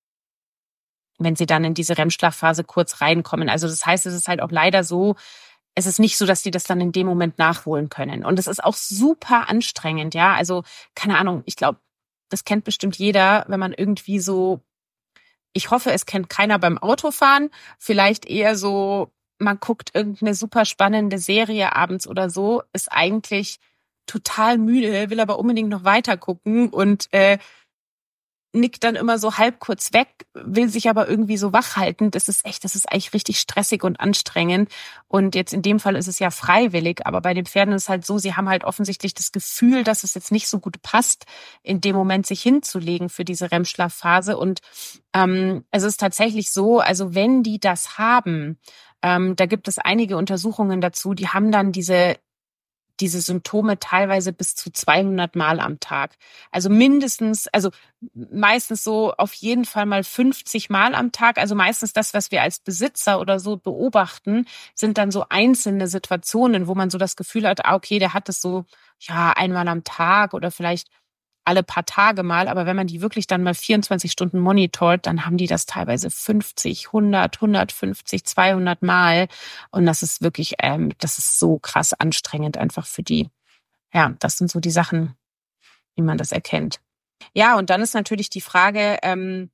wenn sie dann in diese R E M-Schlafphase kurz reinkommen. Also das heißt, es ist halt auch leider so, es ist nicht so, dass die das dann in dem Moment nachholen können. Und es ist auch super anstrengend, ja. Also, keine Ahnung, ich glaube, das kennt bestimmt jeder, wenn man irgendwie so, ich hoffe, es kennt keiner beim Autofahren, vielleicht eher so, man guckt irgendeine super spannende Serie abends oder so, ist eigentlich total müde, will aber unbedingt noch weiter gucken und äh, nickt dann immer so halb kurz weg, will sich aber irgendwie so wach halten. Das ist echt, das ist eigentlich richtig stressig und anstrengend. Und jetzt in dem Fall ist es ja freiwillig, aber bei den Pferden ist es halt so, sie haben halt offensichtlich das Gefühl, dass es jetzt nicht so gut passt, in dem Moment sich hinzulegen für diese R E M-Schlafphase. Und ähm, es ist tatsächlich so, also wenn die das haben, ähm, da gibt es einige Untersuchungen dazu, die haben dann diese diese Symptome teilweise bis zu zweihundert Mal am Tag. Also mindestens, also meistens so auf jeden Fall mal fünfzig Mal am Tag. Also meistens das, was wir als Besitzer oder so beobachten, sind dann so einzelne Situationen, wo man so das Gefühl hat, ah, okay, der hat das so, ja, einmal am Tag oder vielleicht alle paar Tage mal, aber wenn man die wirklich dann mal vierundzwanzig Stunden monitort, dann haben die das teilweise fünfzig, hundert, hundertfünfzig, zweihundert Mal und das ist wirklich, ähm, das ist so krass anstrengend einfach für die. Ja, das sind so die Sachen, wie man das erkennt. Ja, und dann ist natürlich die Frage, ähm,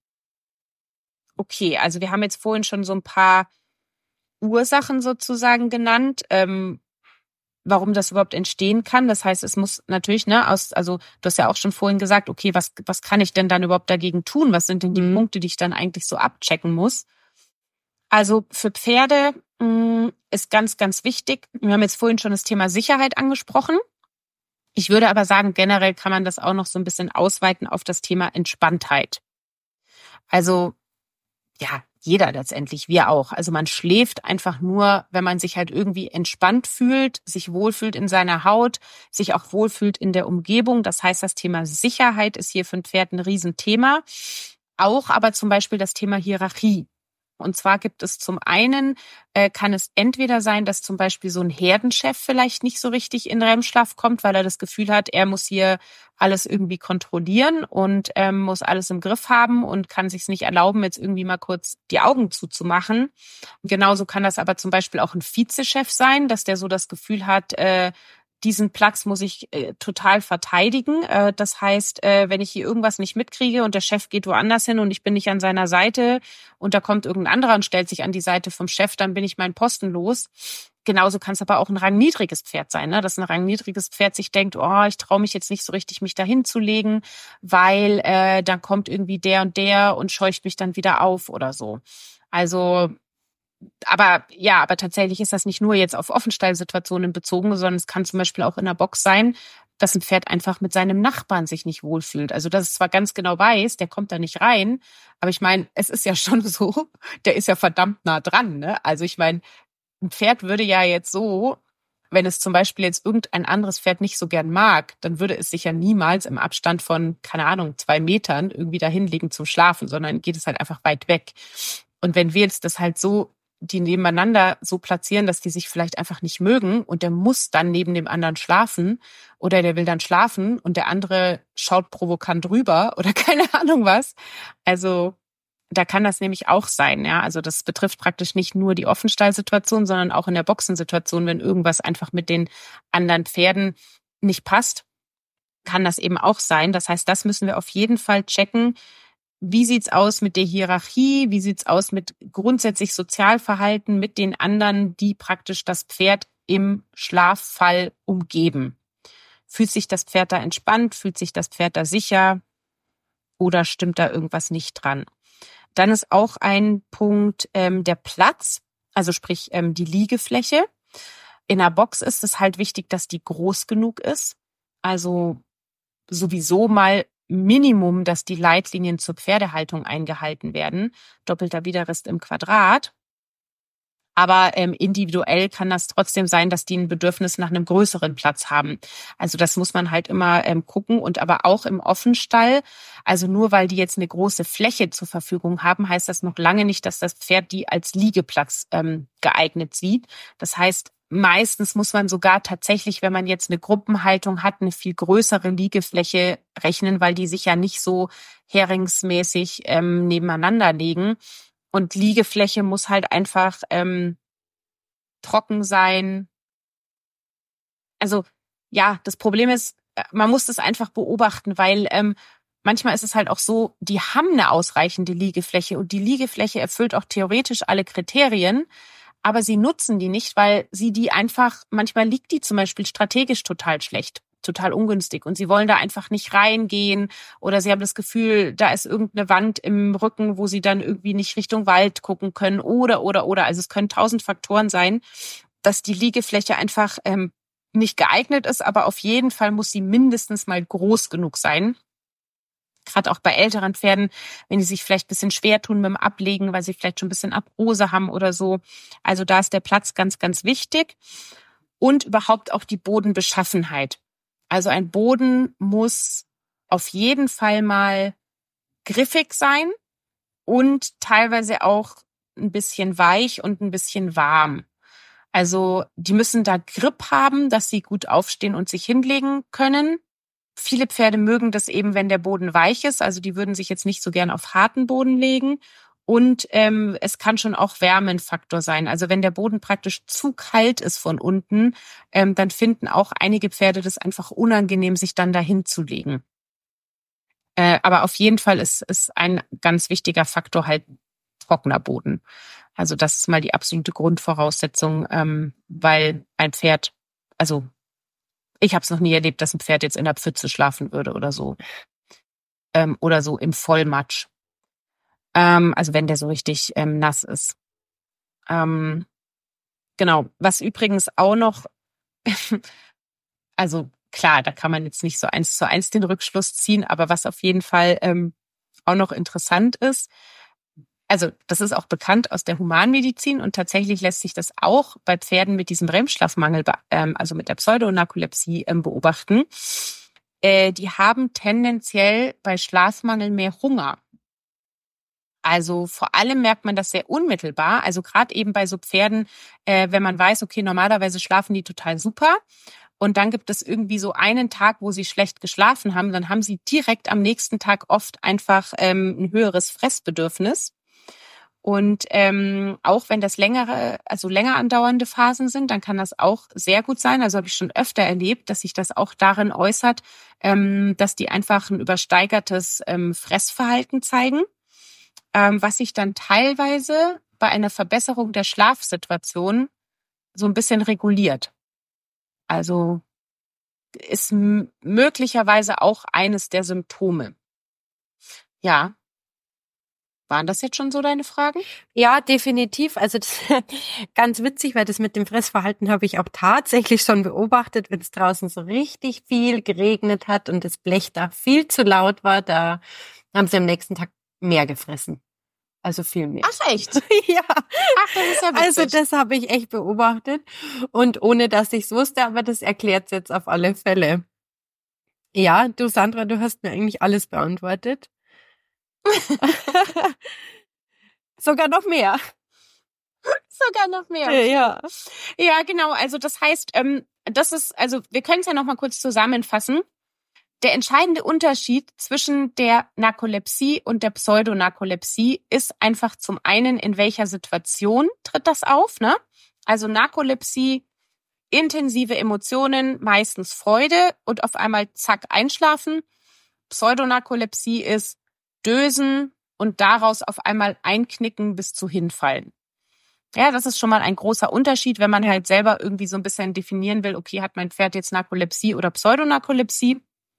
okay, also wir haben jetzt vorhin schon so ein paar Ursachen sozusagen genannt, ähm, warum das überhaupt entstehen kann. Das heißt, es muss natürlich, ne, aus, also du hast ja auch schon vorhin gesagt, okay, was, was kann ich denn dann überhaupt dagegen tun? Was sind denn die mhm. Punkte, die ich dann eigentlich so abchecken muss? Also für Pferde mh, ist ganz, ganz wichtig. Wir haben jetzt vorhin schon das Thema Sicherheit angesprochen. Ich würde aber sagen, generell kann man das auch noch so ein bisschen ausweiten auf das Thema Entspanntheit. Also, ja, jeder letztendlich, wir auch. Also man schläft einfach nur, wenn man sich halt irgendwie entspannt fühlt, sich wohlfühlt in seiner Haut, sich auch wohlfühlt in der Umgebung. Das heißt, das Thema Sicherheit ist hier für ein Pferd ein Riesenthema. Auch aber zum Beispiel das Thema Hierarchie. Und zwar gibt es zum einen, äh, kann es entweder sein, dass zum Beispiel so ein Herdenchef vielleicht nicht so richtig in R E M-Schlaf kommt, weil er das Gefühl hat, er muss hier alles irgendwie kontrollieren und ähm, muss alles im Griff haben und kann sich es nicht erlauben, jetzt irgendwie mal kurz die Augen zuzumachen. Genauso kann das aber zum Beispiel auch ein Vizechef sein, dass der so das Gefühl hat, äh, diesen Platz muss ich äh, total verteidigen. Äh, das heißt, äh, wenn ich hier irgendwas nicht mitkriege und der Chef geht woanders hin und ich bin nicht an seiner Seite und da kommt irgendein anderer und stellt sich an die Seite vom Chef, dann bin ich meinen Posten los. Genauso kann es aber auch ein rangniedriges Pferd sein, ne? Dass ein rangniedriges Pferd sich denkt, oh, ich traue mich jetzt nicht so richtig, mich dahin zu legen, weil äh, dann kommt irgendwie der und der und scheucht mich dann wieder auf oder so. Also Aber ja, aber tatsächlich ist das nicht nur jetzt auf Offenstallsituationen bezogen, sondern es kann zum Beispiel auch in der Box sein, dass ein Pferd einfach mit seinem Nachbarn sich nicht wohlfühlt. Also dass es zwar ganz genau weiß, der kommt da nicht rein, aber ich meine, es ist ja schon so, der ist ja verdammt nah dran, ne? Also ich meine, ein Pferd würde ja jetzt so, wenn es zum Beispiel jetzt irgendein anderes Pferd nicht so gern mag, dann würde es sich ja niemals im Abstand von, keine Ahnung, zwei Metern irgendwie dahin legen zum Schlafen, sondern geht es halt einfach weit weg. Und wenn wir jetzt das halt so, die nebeneinander so platzieren, dass die sich vielleicht einfach nicht mögen und der muss dann neben dem anderen schlafen oder der will dann schlafen und der andere schaut provokant rüber oder keine Ahnung was. Also da kann das nämlich auch sein, ja. Also das betrifft praktisch nicht nur die Offenstallsituation, sondern auch in der Boxensituation, wenn irgendwas einfach mit den anderen Pferden nicht passt, kann das eben auch sein. Das heißt, das müssen wir auf jeden Fall checken. Wie sieht's aus mit der Hierarchie? Wie sieht's aus mit grundsätzlich Sozialverhalten mit den anderen, die praktisch das Pferd im Schlaffall umgeben? Fühlt sich das Pferd da entspannt? Fühlt sich das Pferd da sicher? Oder stimmt da irgendwas nicht dran? Dann ist auch ein Punkt ähm, der Platz, also sprich ähm, die Liegefläche. In einer Box ist es halt wichtig, dass die groß genug ist. Also sowieso mal Minimum, dass die Leitlinien zur Pferdehaltung eingehalten werden. Doppelter Widerrist im Quadrat. Aber ähm, individuell kann das trotzdem sein, dass die ein Bedürfnis nach einem größeren Platz haben. Also das muss man halt immer ähm, gucken. Und aber auch im Offenstall, also nur weil die jetzt eine große Fläche zur Verfügung haben, heißt das noch lange nicht, dass das Pferd die als Liegeplatz ähm, geeignet sieht. Das heißt, meistens muss man sogar tatsächlich, wenn man jetzt eine Gruppenhaltung hat, eine viel größere Liegefläche rechnen, weil die sich ja nicht so heringsmäßig ähm, nebeneinander legen. Und Liegefläche muss halt einfach ähm, trocken sein. Also ja, das Problem ist, man muss das einfach beobachten, weil ähm, manchmal ist es halt auch so, die haben eine ausreichende Liegefläche und die Liegefläche erfüllt auch theoretisch alle Kriterien, aber sie nutzen die nicht, weil sie die einfach, manchmal liegt die zum Beispiel strategisch total schlecht, total ungünstig und sie wollen da einfach nicht reingehen oder sie haben das Gefühl, da ist irgendeine Wand im Rücken, wo sie dann irgendwie nicht Richtung Wald gucken können oder, oder, oder. Also es können tausend Faktoren sein, dass die Liegefläche einfach ähm, nicht geeignet ist, aber auf jeden Fall muss sie mindestens mal groß genug sein. Gerade auch bei älteren Pferden, wenn die sich vielleicht ein bisschen schwer tun mit dem Ablegen, weil sie vielleicht schon ein bisschen Arthrose haben oder so. Also da ist der Platz ganz, ganz wichtig. Und überhaupt auch die Bodenbeschaffenheit. Also ein Boden muss auf jeden Fall mal griffig sein und teilweise auch ein bisschen weich und ein bisschen warm. Also die müssen da Grip haben, dass sie gut aufstehen und sich hinlegen können. Viele Pferde mögen das eben, wenn der Boden weich ist. Also die würden sich jetzt nicht so gern auf harten Boden legen. Und ähm, es kann schon auch Wärmenfaktor sein. Also wenn der Boden praktisch zu kalt ist von unten, ähm, dann finden auch einige Pferde das einfach unangenehm, sich dann dahin zu legen. Äh, aber auf jeden Fall ist, ist ein ganz wichtiger Faktor halt trockener Boden. Also das ist mal die absolute Grundvoraussetzung, ähm, weil ein Pferd, also ich habe es noch nie erlebt, dass ein Pferd jetzt in der Pfütze schlafen würde oder so. Ähm, oder so im Vollmatsch. Ähm, also wenn der so richtig ähm, nass ist. Ähm, genau. Was übrigens auch noch, also klar, da kann man jetzt nicht so eins zu eins den Rückschluss ziehen, aber was auf jeden Fall ähm, auch noch interessant ist, also das ist auch bekannt aus der Humanmedizin und tatsächlich lässt sich das auch bei Pferden mit diesem REM-Schlafmangel, ähm, also mit der Pseudonarkolepsie ähm, beobachten. Äh, die haben tendenziell bei Schlafmangel mehr Hunger. Also vor allem merkt man das sehr unmittelbar. Also gerade eben bei so Pferden, äh, wenn man weiß, okay, normalerweise schlafen die total super. Und dann gibt es irgendwie so einen Tag, wo sie schlecht geschlafen haben, dann haben sie direkt am nächsten Tag oft einfach ähm, ein höheres Fressbedürfnis. Und ähm, auch wenn das längere, also länger andauernde Phasen sind, dann kann das auch sehr gut sein. Also habe ich schon öfter erlebt, dass sich das auch darin äußert, ähm, dass die einfach ein übersteigertes ähm, Fressverhalten zeigen, ähm, was sich dann teilweise bei einer Verbesserung der Schlafsituation so ein bisschen reguliert. Also ist m- möglicherweise auch eines der Symptome. Ja. Waren das jetzt schon so deine Fragen?
Ja, definitiv. Also das ganz witzig, weil das mit dem Fressverhalten habe ich auch tatsächlich schon beobachtet, wenn es draußen so richtig viel geregnet hat und das Blech da viel zu laut war, da haben sie am nächsten Tag mehr gefressen. Also viel mehr.
Ach echt?
Ja.
Ach, das ist ja witzig.
Also das habe ich echt beobachtet und ohne, dass ich es wusste, aber das erklärt es jetzt auf alle Fälle. Ja, du Sandra, du hast mir eigentlich alles beantwortet. Sogar noch mehr.
Sogar noch mehr.
Ja.
Ja, genau. Also das heißt, ähm, das ist, also wir können es ja noch mal kurz zusammenfassen. Der entscheidende Unterschied zwischen der Narkolepsie und der Pseudonarkolepsie ist einfach zum einen, in welcher Situation tritt das auf, ne? Also Narkolepsie, intensive Emotionen, meistens Freude und auf einmal zack einschlafen. Pseudonarkolepsie ist Dösen und daraus auf einmal einknicken bis zu hinfallen. Ja, das ist schon mal ein großer Unterschied, wenn man halt selber irgendwie so ein bisschen definieren will, okay, hat mein Pferd jetzt Narkolepsie oder Pseudonarkolepsie?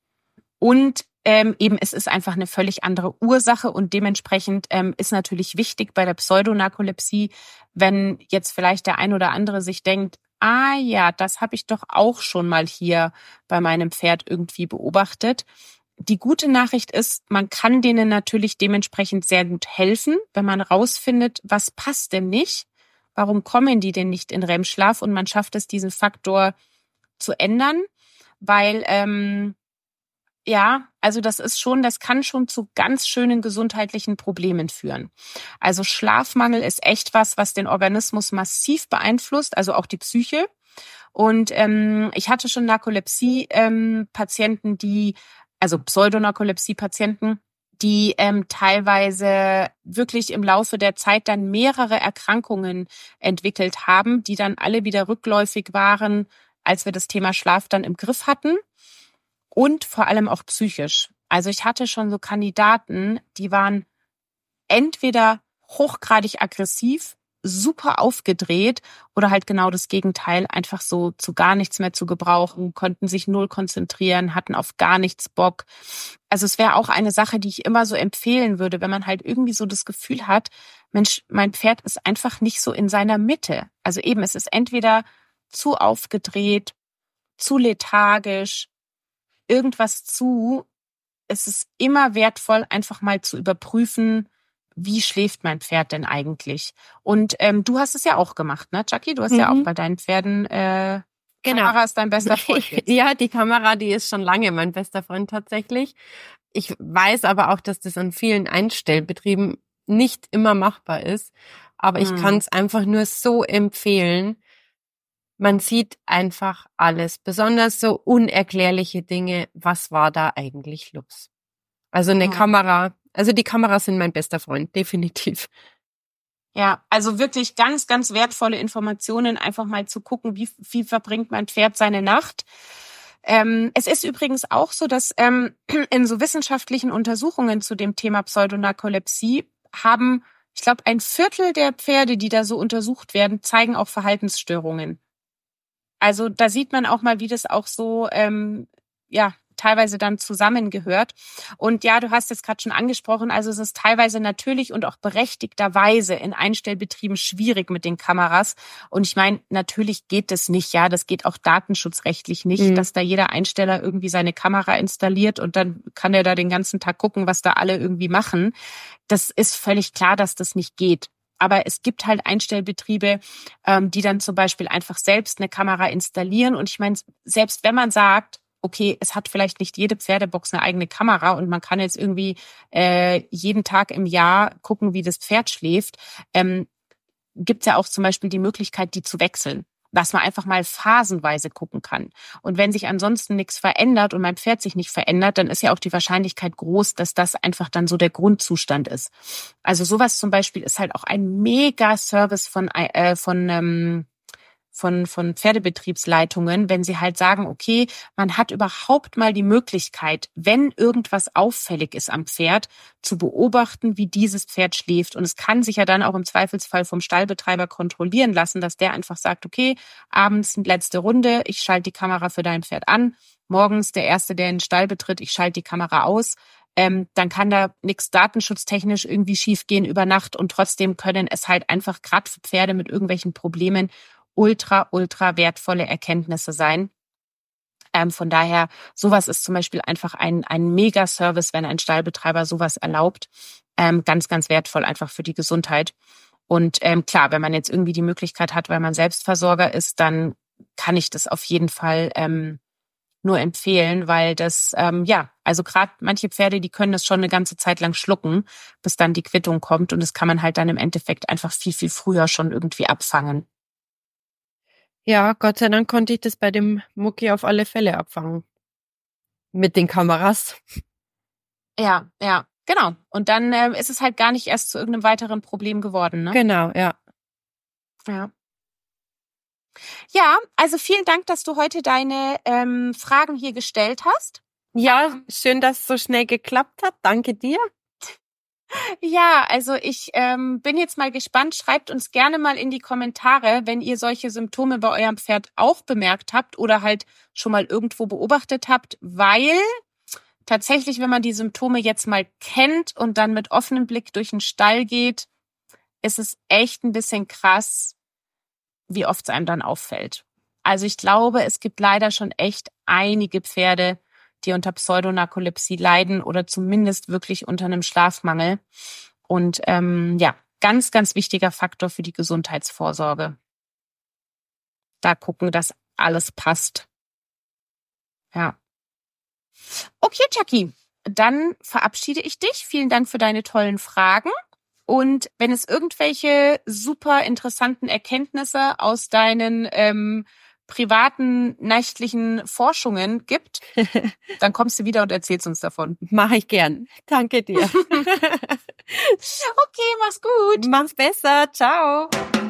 Und ähm, eben, es ist einfach eine völlig andere Ursache und dementsprechend ähm, ist natürlich wichtig bei der Pseudonarkolepsie, wenn jetzt vielleicht der ein oder andere sich denkt, ah ja, das habe ich doch auch schon mal hier bei meinem Pferd irgendwie beobachtet. Die gute Nachricht ist, man kann denen natürlich dementsprechend sehr gut helfen, wenn man rausfindet, was passt denn nicht, warum kommen die denn nicht in R E M-Schlaf und man schafft es, diesen Faktor zu ändern, weil ähm, ja, also das ist schon, das kann schon zu ganz schönen gesundheitlichen Problemen führen. Also Schlafmangel ist echt was, was den Organismus massiv beeinflusst, also auch die Psyche. Und ähm, ich hatte schon Narkolepsie-Patienten, ähm, die also Pseudonarkolepsie-Patienten, die ähm, teilweise wirklich im Laufe der Zeit dann mehrere Erkrankungen entwickelt haben, die dann alle wieder rückläufig waren, als wir das Thema Schlaf dann im Griff hatten und vor allem auch psychisch. Also ich hatte schon so Kandidaten, die waren entweder hochgradig aggressiv, super aufgedreht oder halt genau das Gegenteil, einfach so zu gar nichts mehr zu gebrauchen, konnten sich null konzentrieren, hatten auf gar nichts Bock. Also es wäre auch eine Sache, die ich immer so empfehlen würde, wenn man halt irgendwie so das Gefühl hat, Mensch, mein Pferd ist einfach nicht so in seiner Mitte. Also eben, es ist entweder zu aufgedreht, zu lethargisch, irgendwas zu. Es ist immer wertvoll, einfach mal zu überprüfen, wie schläft mein Pferd denn eigentlich? Und ähm, du hast es ja auch gemacht, ne, Jackie? Du hast mhm. ja auch bei deinen Pferden, äh,
genau.
Kamera ist dein bester Freund jetzt.
Ja, die Kamera, die ist schon lange mein bester Freund tatsächlich. Ich weiß aber auch, dass das an vielen Einstellbetrieben nicht immer machbar ist. Aber ich mhm. kann es einfach nur so empfehlen. Man sieht einfach alles, besonders so unerklärliche Dinge. Was war da eigentlich los? Also eine ja. Kamera, also die Kameras sind mein bester Freund, definitiv.
Ja, also wirklich ganz, ganz wertvolle Informationen, einfach mal zu gucken, wie, wie verbringt mein Pferd seine Nacht. Ähm, es ist übrigens auch so, dass ähm, in so wissenschaftlichen Untersuchungen zu dem Thema Pseudonarkolepsie haben, ich glaube, ein Viertel der Pferde, die da so untersucht werden, zeigen auch Verhaltensstörungen. Also da sieht man auch mal, wie das auch so, ähm, ja, teilweise dann zusammengehört. Und ja, du hast es gerade schon angesprochen, also es ist teilweise natürlich und auch berechtigterweise in Einstellbetrieben schwierig mit den Kameras. Und ich meine, natürlich geht das nicht, ja, das geht auch datenschutzrechtlich nicht, mhm. dass da jeder Einsteller irgendwie seine Kamera installiert und dann kann er da den ganzen Tag gucken, was da alle irgendwie machen. Das ist völlig klar, dass das nicht geht. Aber es gibt halt Einstellbetriebe, ähm, die dann zum Beispiel einfach selbst eine Kamera installieren. Und ich meine, selbst wenn man sagt, okay, es hat vielleicht nicht jede Pferdebox eine eigene Kamera und man kann jetzt irgendwie äh, jeden Tag im Jahr gucken, wie das Pferd schläft, ähm, gibt es ja auch zum Beispiel die Möglichkeit, die zu wechseln, dass man einfach mal phasenweise gucken kann. Und wenn sich ansonsten nichts verändert und mein Pferd sich nicht verändert, dann ist ja auch die Wahrscheinlichkeit groß, dass das einfach dann so der Grundzustand ist. Also sowas zum Beispiel ist halt auch ein Mega-Service von äh, von ähm, von von Pferdebetriebsleitungen, wenn sie halt sagen, okay, man hat überhaupt mal die Möglichkeit, wenn irgendwas auffällig ist am Pferd, zu beobachten, wie dieses Pferd schläft. Und es kann sich ja dann auch im Zweifelsfall vom Stallbetreiber kontrollieren lassen, dass der einfach sagt, okay, abends letzte Runde, ich schalte die Kamera für dein Pferd an, morgens der Erste, der in den Stall betritt, ich schalte die Kamera aus. ähm, dann kann da nichts datenschutztechnisch irgendwie schiefgehen über Nacht und trotzdem können es halt einfach gerade für Pferde mit irgendwelchen Problemen ultra, ultra wertvolle Erkenntnisse sein. Ähm, von daher, sowas ist zum Beispiel einfach ein, ein Mega-Service, wenn ein Stallbetreiber sowas erlaubt. Ähm, ganz, ganz wertvoll einfach für die Gesundheit. Und ähm, klar, wenn man jetzt irgendwie die Möglichkeit hat, weil man Selbstversorger ist, dann kann ich das auf jeden Fall ähm, nur empfehlen, weil das, ähm, ja, also gerade manche Pferde, die können das schon eine ganze Zeit lang schlucken, bis dann die Quittung kommt und das kann man halt dann im Endeffekt einfach viel, viel früher schon irgendwie abfangen.
Ja, Gott sei Dank konnte ich das bei dem Mucki auf alle Fälle abfangen. Mit den Kameras.
Ja, ja, genau. Und dann äh, ist es halt gar nicht erst zu irgendeinem weiteren Problem geworden, ne?
Genau, ja.
Ja. Ja, also vielen Dank, dass du heute deine ähm, Fragen hier gestellt hast.
Ja, schön, dass es so schnell geklappt hat. Danke dir.
Ja, also ich ähm, bin jetzt mal gespannt. Schreibt uns gerne mal in die Kommentare, wenn ihr solche Symptome bei eurem Pferd auch bemerkt habt oder halt schon mal irgendwo beobachtet habt, weil tatsächlich, wenn man die Symptome jetzt mal kennt und dann mit offenem Blick durch den Stall geht, ist es echt ein bisschen krass, wie oft es einem dann auffällt. Also ich glaube, es gibt leider schon echt einige Pferde, die unter Pseudonarkolepsie leiden oder zumindest wirklich unter einem Schlafmangel. Und ähm, ja, ganz, ganz wichtiger Faktor für die Gesundheitsvorsorge. Da gucken, dass alles passt. Ja. Okay, Jackie, dann verabschiede ich dich. Vielen Dank für deine tollen Fragen. Und wenn es irgendwelche super interessanten Erkenntnisse aus deinen ähm, privaten nächtlichen Forschungen gibt, dann kommst du wieder und erzählst uns davon.
Mache ich gern. Danke dir.
Okay, mach's gut.
Mach's besser. Ciao.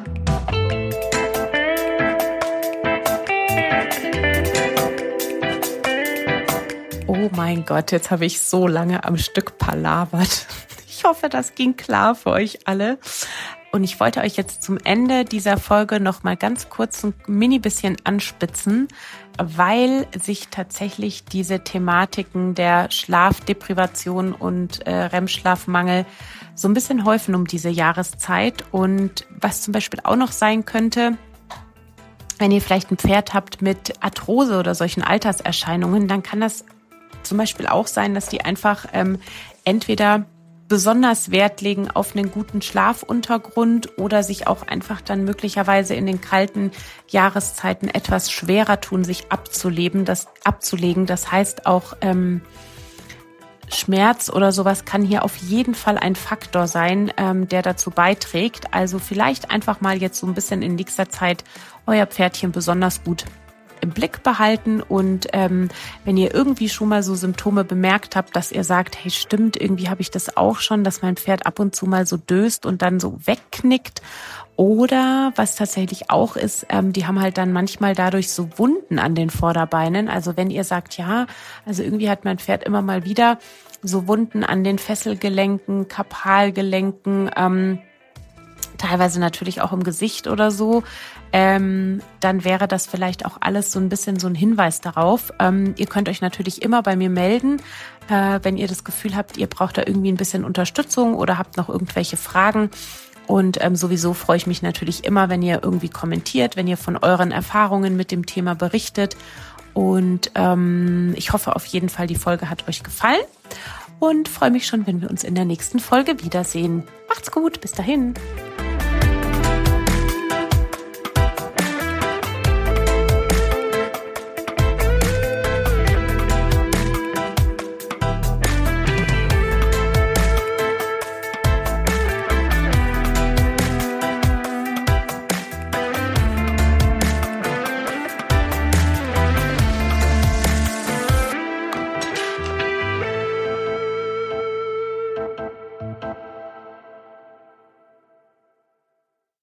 Oh mein Gott, jetzt habe ich so lange am Stück palavert. Ich hoffe, das ging klar für euch alle. Und ich wollte euch jetzt zum Ende dieser Folge noch mal ganz kurz ein mini bisschen anspitzen, weil sich tatsächlich diese Thematiken der Schlafdeprivation und äh, R E M-Schlafmangel so ein bisschen häufen um diese Jahreszeit. Und was zum Beispiel auch noch sein könnte, wenn ihr vielleicht ein Pferd habt mit Arthrose oder solchen Alterserscheinungen, dann kann das zum Beispiel auch sein, dass die einfach ähm, entweder besonders Wert legen auf einen guten Schlafuntergrund oder sich auch einfach dann möglicherweise in den kalten Jahreszeiten etwas schwerer tun, sich abzuleben, das abzulegen. Das heißt auch ähm, Schmerz oder sowas kann hier auf jeden Fall ein Faktor sein, ähm, der dazu beiträgt. Also vielleicht einfach mal jetzt so ein bisschen in nächster Zeit euer Pferdchen besonders gut im Blick behalten und ähm, wenn ihr irgendwie schon mal so Symptome bemerkt habt, dass ihr sagt, hey stimmt, irgendwie habe ich das auch schon, dass mein Pferd ab und zu mal so döst und dann so wegknickt oder was tatsächlich auch ist, ähm, die haben halt dann manchmal dadurch so Wunden an den Vorderbeinen, also wenn ihr sagt, ja, also irgendwie hat mein Pferd immer mal wieder so Wunden an den Fesselgelenken, Karpalgelenken, ähm, teilweise natürlich auch im Gesicht oder so, ähm, dann wäre das vielleicht auch alles so ein bisschen so ein Hinweis darauf. Ähm, ihr könnt euch natürlich immer bei mir melden, äh, wenn ihr das Gefühl habt, ihr braucht da irgendwie ein bisschen Unterstützung oder habt noch irgendwelche Fragen. Und ähm, sowieso freue ich mich natürlich immer, wenn ihr irgendwie kommentiert, wenn ihr von euren Erfahrungen mit dem Thema berichtet. Und ähm, ich hoffe auf jeden Fall, die Folge hat euch gefallen und freue mich schon, wenn wir uns in der nächsten Folge wiedersehen. Macht's gut, bis dahin.